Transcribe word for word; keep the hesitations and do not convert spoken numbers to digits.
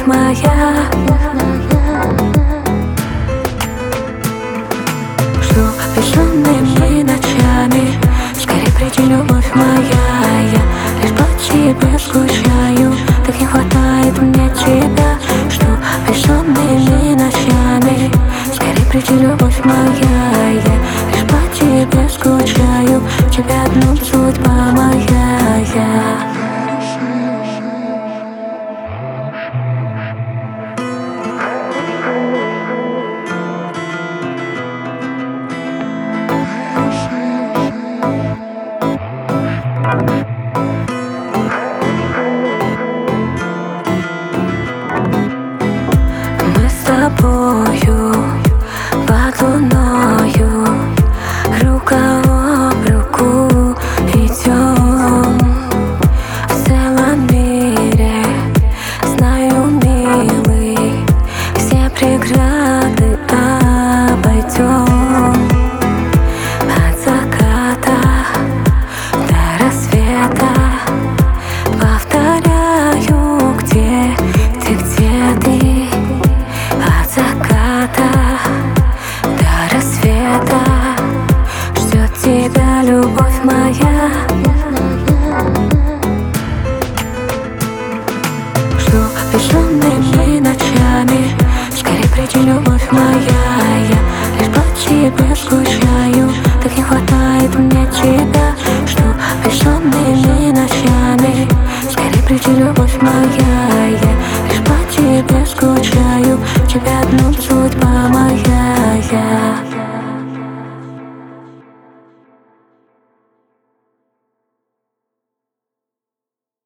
моя. Жду бессонными ночами, скорее приди, любовь моя. Я лишь по тебе скучаю, так не хватает мне тебя. Жду бессонными ночами, скорее приди, любовь моя. Я лишь по тебе скучаю, тебя одну судьба моя. Я Мы с тобою под луною, рука об руку идем. В целом мире, знаю, милый, все преграды обойдем. От заката до рассвета повторяю, где ты, где ты. От заката до рассвета ждет тебя любовь моя. Жду бессонными ночами, скорее приди, любовь моя. Я лишь по тебе скучаю, так не хватает мне тебя. Жду бессонными ночами, скорее приди, любовь моя.